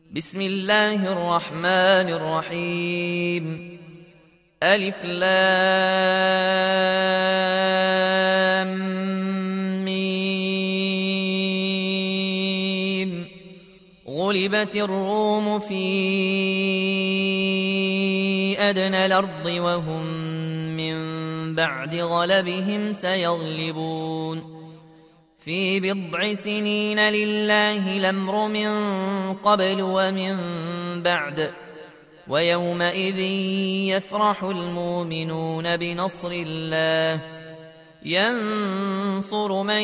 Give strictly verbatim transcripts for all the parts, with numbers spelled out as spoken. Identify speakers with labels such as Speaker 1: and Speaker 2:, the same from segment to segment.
Speaker 1: بسم الله الرحمن الرحيم. ألف لام ميم. غلبت الروم في أدنى الأرض وهم من بعد غلبهم سيغلبون في بضع سنين لله الأمر من قبل ومن بعد ويومئذ يفرح المؤمنون بنصر الله ينصر من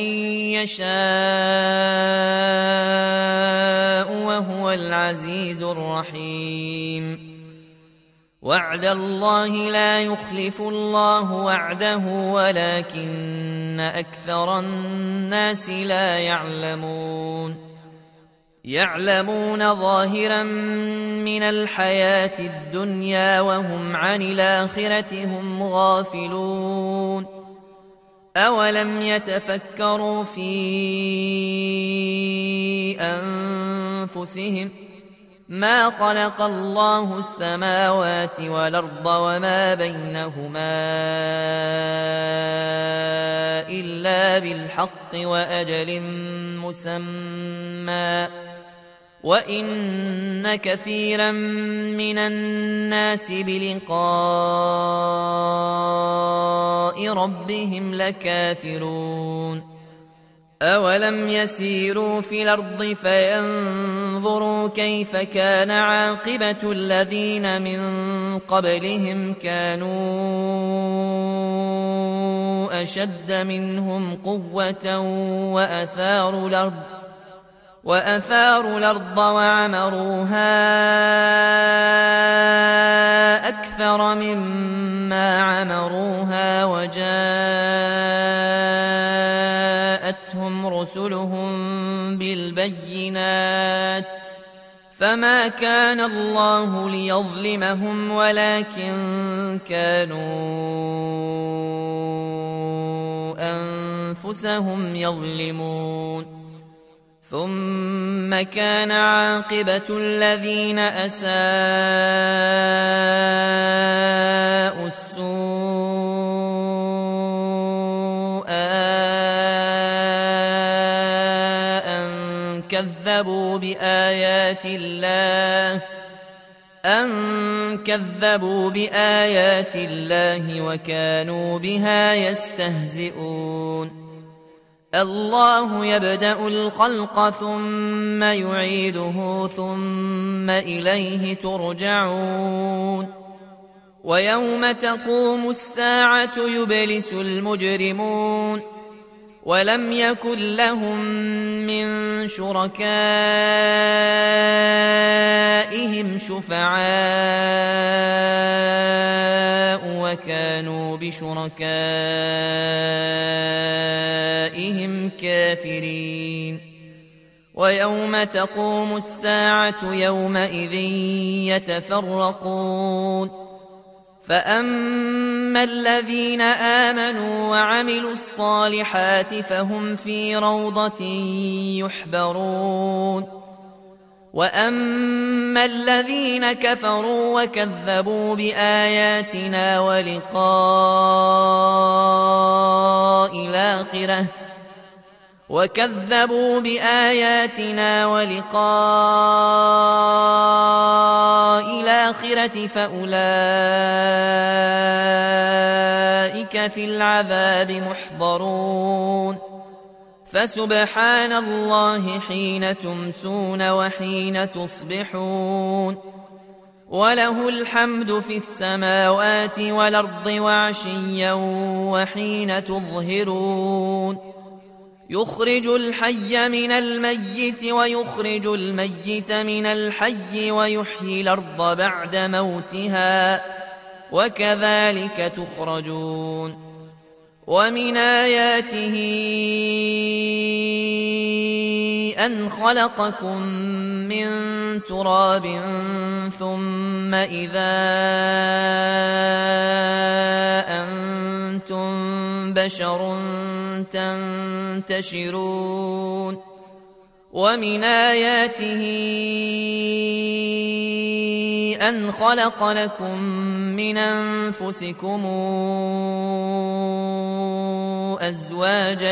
Speaker 1: يشاء وهو العزيز الرحيم. وعد الله لا يخلف الله وعده ولكن أكثر الناس لا يعلمون. يعلمون ظاهرا من الحياة الدنيا وهم عن الآخرة هم غافلون. أولم يتفكروا في أنفسهم ما خلق الله السماوات والأرض وما بينهما إلا بالحق وأجل مسمى وإن كثيرا من الناس بلقاء ربهم لكافرون. أولم يسيروا في الأرض فينظروا كيف كان عاقبة الذين من قبلهم كانوا أشد منهم قوة وأثاروا الأرض وأثاروا الأرض وعمروها أكثر مما عمروها وجاءتهم رسلهم بالبينات فما كان الله ليظلمهم ولكن كانوا أنفسهم يظلمون. ثم كان عاقبة الذين أساءوا السوء أن كذبوا بآيات الله أن كذبوا بآيات الله وكانوا بها يستهزئون. الله يبدأ الخلق ثم يعيده ثم إليه ترجعون. ويوم تقوم الساعة يبلس المجرمون ولم يكن لهم من شركائهم شفعاء وكانوا بشركائهم كافرين. ويوم تقوم الساعة يومئذ يتفرقون فأما الذين آمنوا وعملوا الصالحات فهم في روضة يحبرون. وأما الذين كفروا وكذبوا بآياتنا ولقاء الآخرة وكذبوا بآياتنا ولقاء الآخرة فأولئك في العذاب محضرون. فسبحان الله حين تمسون وحين تصبحون وله الحمد في السماوات والأرض وعشيا وحين تظهرون. يخرج الحي من الميت ويخرج الميت من الحي ويحيي الأرض بعد موتها وكذلك تخرجون. ومن آياته أن خلقكم من تراب ثم إذا أنتم بشر تنتشرون. ومن آياته أن خلق لكم من أنفسكم أزواجا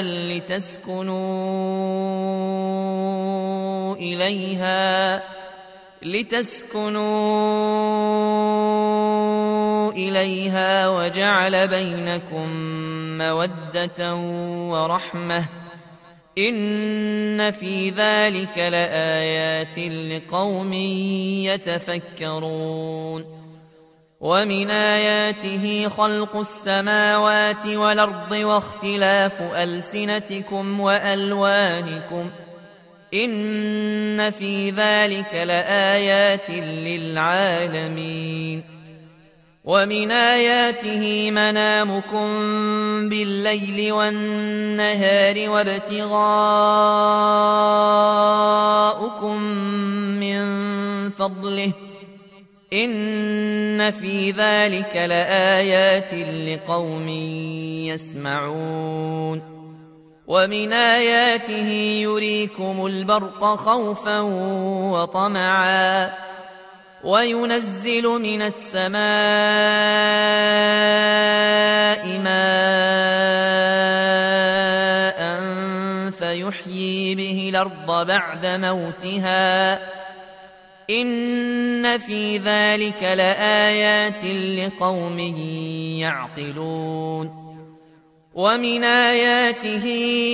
Speaker 1: لتسكنوا إليها لتسكنوا إليها وجعل بينكم مودة ورحمة إن في ذلك لآيات لقوم يتفكرون ومن آياته خلق السماوات والأرض واختلاف ألسنتكم وألوانكم إن في ذلك لآيات للعالمين ومن آياته منامكم بالليل والنهار وابتغاؤكم من فضله إن في ذلك لآيات لقوم يسمعون ومن آياته يريكم البرق خوفا وطمعا وينزل من السماء ماء فيحيي به الأرض بعد موتها إن في ذلك لآيات لقوم يعقلون ومن آياته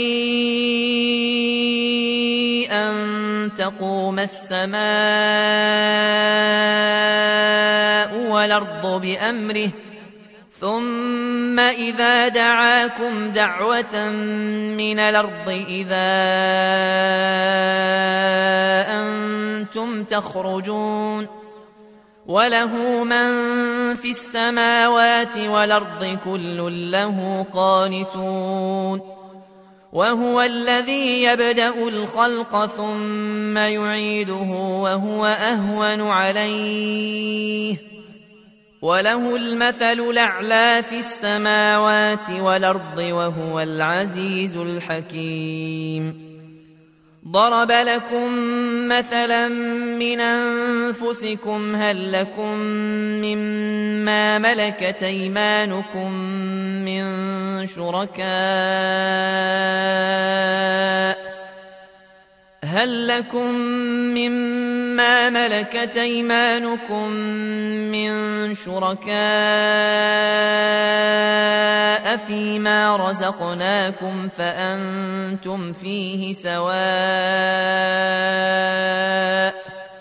Speaker 1: أن تقوم السماء والأرض بأمره ثم إذا دعاكم دعوة من الأرض إذا أنتم تخرجون وله من في السماوات والأرض كل له قانتون وهو الذي يبدأ الخلق ثم يعيده وهو أهون عليه وله المثل الأعلى في السماوات والأرض وهو العزيز الحكيم ضرب لكم مثلا من أنفسكم هل لكم مما ملكت أيمانكم من شركاء هل لكم مما ملكت أيمانكم من شركاء فيما رزقناكم فأنتم فيه سواء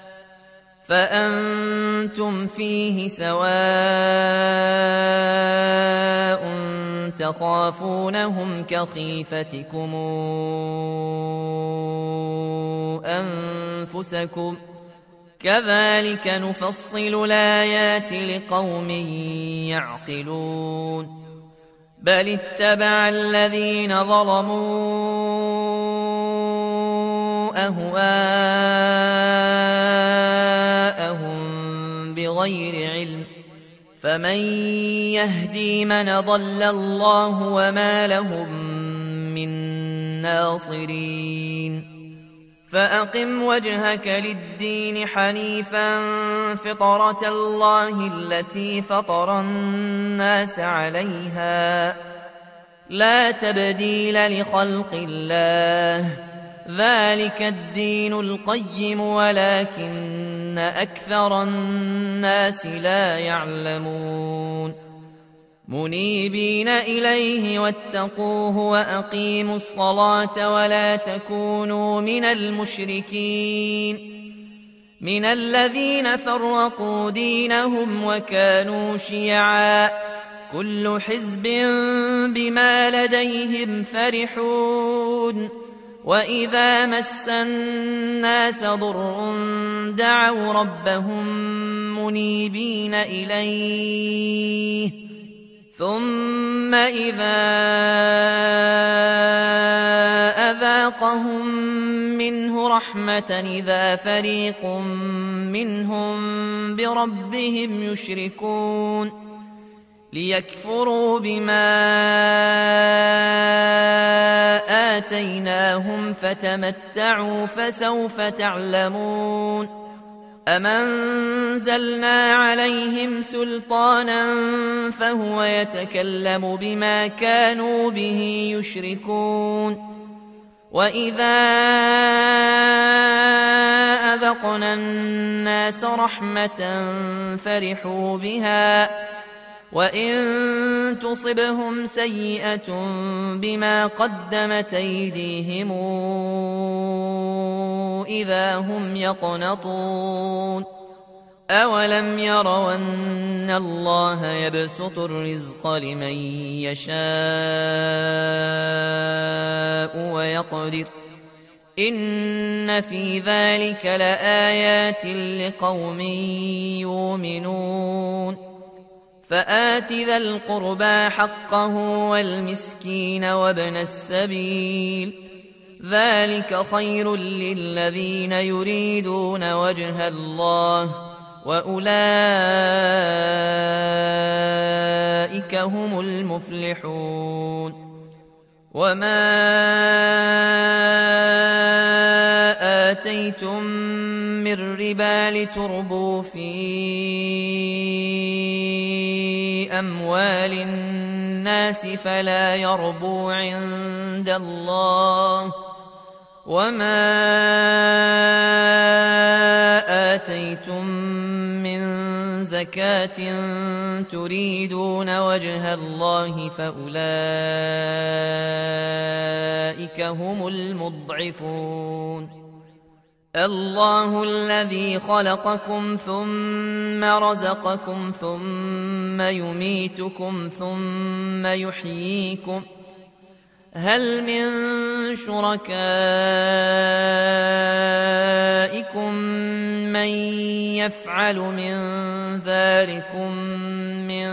Speaker 1: فأنتم فيه سواء تخافونهم كخيفتكم أنفسكم كذلك نفصل الآيات لقوم يعقلون بل اتبع الذين ظلموا أهواءهم بغير علم فمن يهدي من ضل الله وما لهم من ناصرين فأقم وجهك للدين حنيفا فطرة الله التي فطر الناس عليها لا تبديل لخلق الله ذلك الدين القيم ولكن أكثر الناس لا يعلمون منيبين إليه واتقوه وأقيموا الصلاة ولا تكونوا من المشركين من الذين فرقوا دينهم وكانوا شيعا كل حزب بما لديهم فرحون وإذا مس الناس ضر دعوا ربهم منيبين إليه ثم إذا أذاقهم منه رحمة إذا فريق منهم بربهم يشركون ليكفروا بما آتيناهم فتمتعوا فسوف تعلمون أم أنزلنا عليهم سلطانا فهو يتكلم بما كانوا به يشركون وإذا أذقنا الناس رحمة فرحوا بها وإن تصبهم سيئة بما قدمت أيديهم إذا هم يقنطون أولم يروا أن الله يبسط الرزق لمن يشاء ويقدر إن في ذلك لآيات لقوم يؤمنون فآت ذا القربى حقه والمسكين وابن السبيل ذلك خير للذين يريدون وجه الله وأولئك هم المفلحون وما آتيتم من ربا لتربوا في أموال الناس فلا يربو عند الله وما آتيتم من زكاة تريدون وجه الله فأولئك هم المضعفون الله الذي خلقكم ثم رزقكم ثم يميتكم ثم يحييكم هل من شركائكم من يفعل من ذلكم من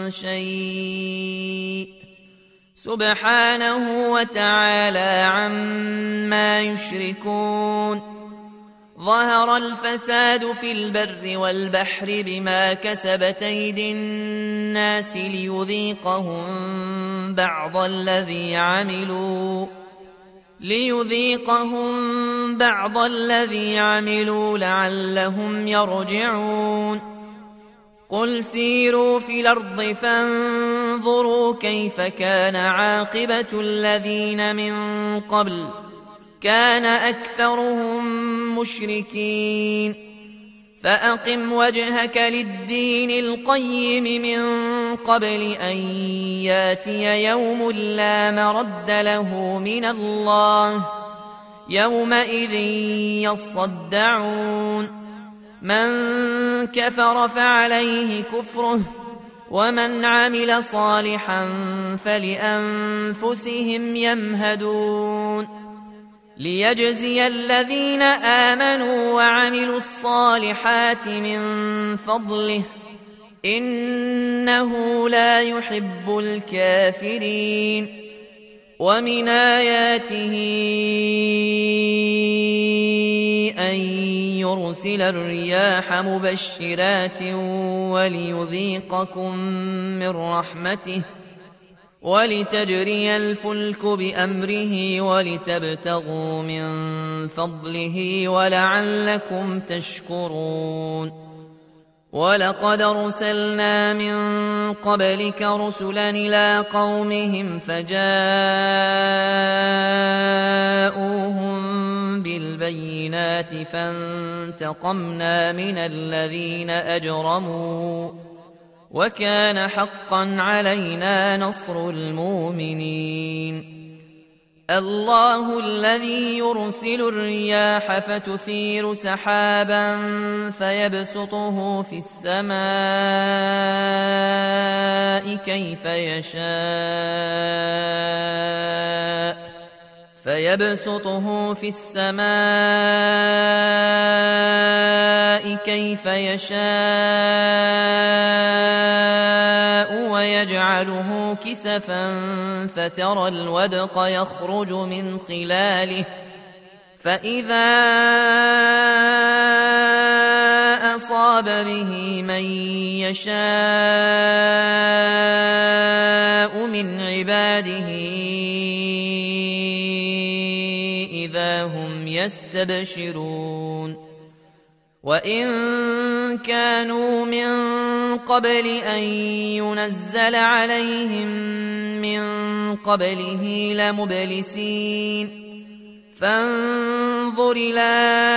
Speaker 1: شيء سبحانه وتعالى عما يشركون ظهر الفساد في البر والبحر بما كسبت أيدي الناس ليذيقهم بعض الذي عملوا ليذيقهم بعض الذي عملوا لعلهم يرجعون قل سيروا في الأرض فانظروا كيف كان عاقبة الذين من قبل كان أكثرهم مشركين فأقم وجهك للدين القيم من قبل أن ياتي يوم لا مرد له من الله يومئذ يصدعون من كفر فعليه كفره ومن عمل صالحا فلأنفسهم يمهدون ليجزي الذين آمنوا وعملوا الصالحات من فضله إنه لا يحب الكافرين ومن آياته أن يرسل الرياح مبشرات وليذيقكم من رحمته ولتجري الفلك بأمره ولتبتغوا من فضله ولعلكم تشكرون ولقد أرسلنا من قبلك رسلا إلى قومهم فجاءوهم بالبينات فانتقمنا من الذين أجرموا وكان حقا علينا نصر المؤمنين الله الذي يرسل الرياح فتثير سحابا فيبسطه في السماء كيف يشاء فيبسطه في السماء كيف يشاء ويجعله كسفا فترى الودق يخرج من خلاله فإذا أصاب به من يشاء عباده إذا هم يستبشرون وإن كانوا من قبل أن ينزل عليهم من قبله لمبلسين فانظر إلى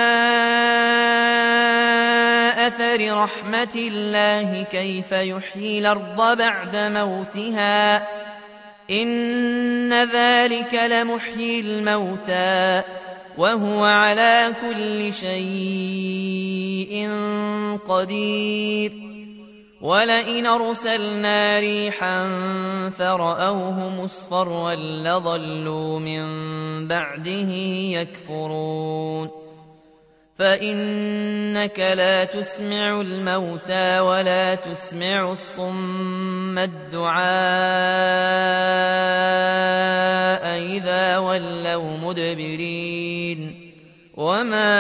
Speaker 1: أثر رحمة الله كيف يحيي الأرض بعد موتها إن ذلك لمحيي الموتى وهو على كل شيء قدير ولئن أرسلنا ريحا فرأوه مصفرا لظلوا من بعده يكفرون فإنك لا تسمع الموتى ولا تسمع الصم الدعاء إذا ولوا مدبرين وما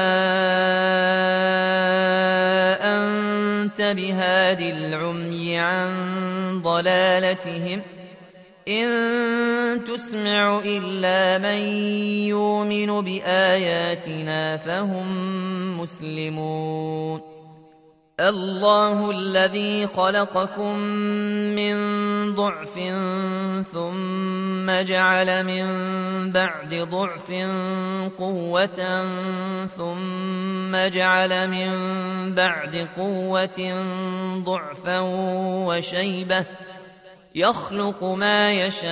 Speaker 1: أنت بهاد العمي عن ضلالتهم إن تسمع إلا من يؤمن بآياتنا فهم مسلمون الله الذي خلقكم من ضعف ثم جعل من بعد ضعف قوة ثم جعل من بعد قوة ضعفا وشيبة يخلق ما يشاء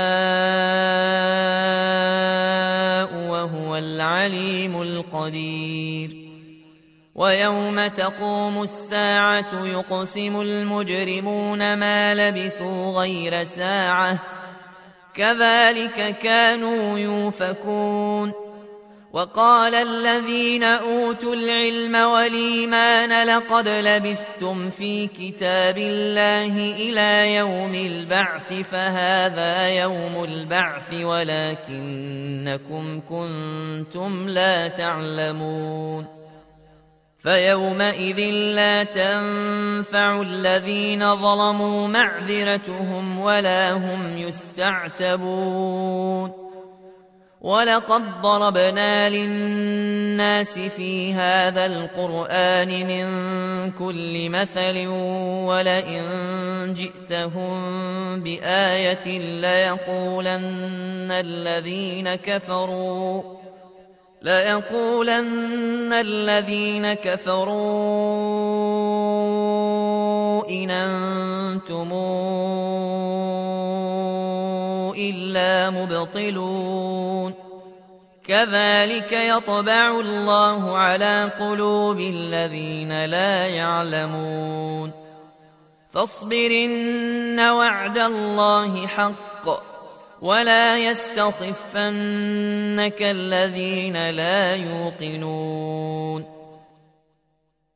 Speaker 1: وهو العليم القدير ويوم تقوم الساعة يقسم المجرمون ما لبثوا غير ساعة كذلك كانوا يؤفكون وقال الذين أوتوا العلم والإيمان لقد لبثتم في كتاب الله إلى يوم البعث فهذا يوم البعث ولكنكم كنتم لا تعلمون فيومئذ لا تنفع الذين ظلموا معذرتهم ولا هم يستعتبون ولقد ضربنا للناس في هذا القرآن من كل مثل ولئن جئتهم بآية ليقولن الذين كفروا ليقولن الذين كفروا إن أنتم إلا مبطلون كذلك يطبع الله على قلوب الذين لا يعلمون فاصبر إن وعد الله حق ولا يستخفنك الذين لا يوقنون